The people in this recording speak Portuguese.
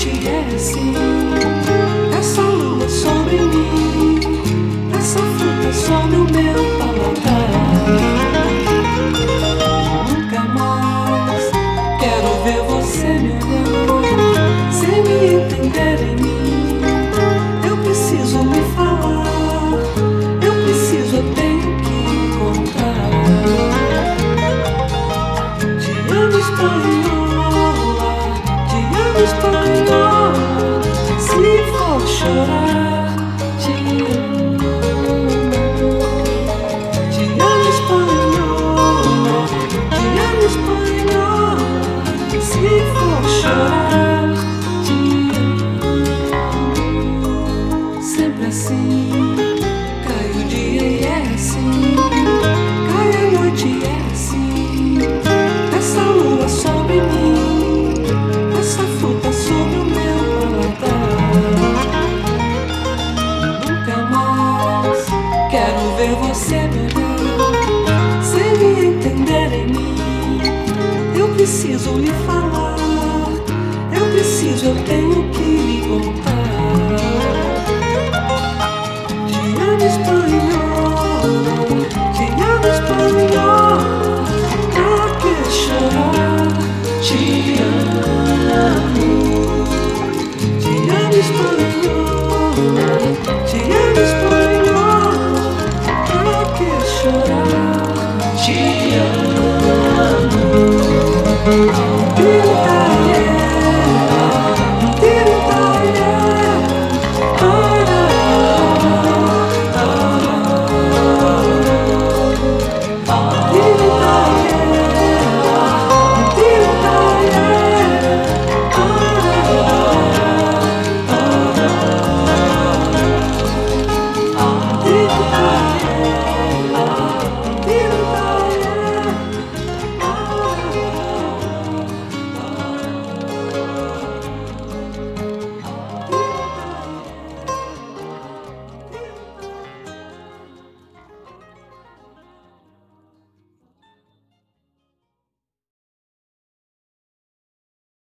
noite é assim. Essa lua sobre mim, essa fruta sobre o meu paladar. Nunca mais quero ver você me olhar sem me entender em mim. Eu preciso me falar, eu preciso, eu tenho que encontrar. Te amo, espanhola, te amo, espanhola. Se for chorar, te amo. Te amo, espanhola, te amo, espanhola. Se for chorar, te amo. Sempre assim, cai o dia e é assim, cai a noite e é assim. Essa lua sobre mim, essa fruta sobre o meu paladar. Nunca mais quero ver você me olhar sem me entender em mim. Eu preciso lhe falar, eu preciso, eu tenho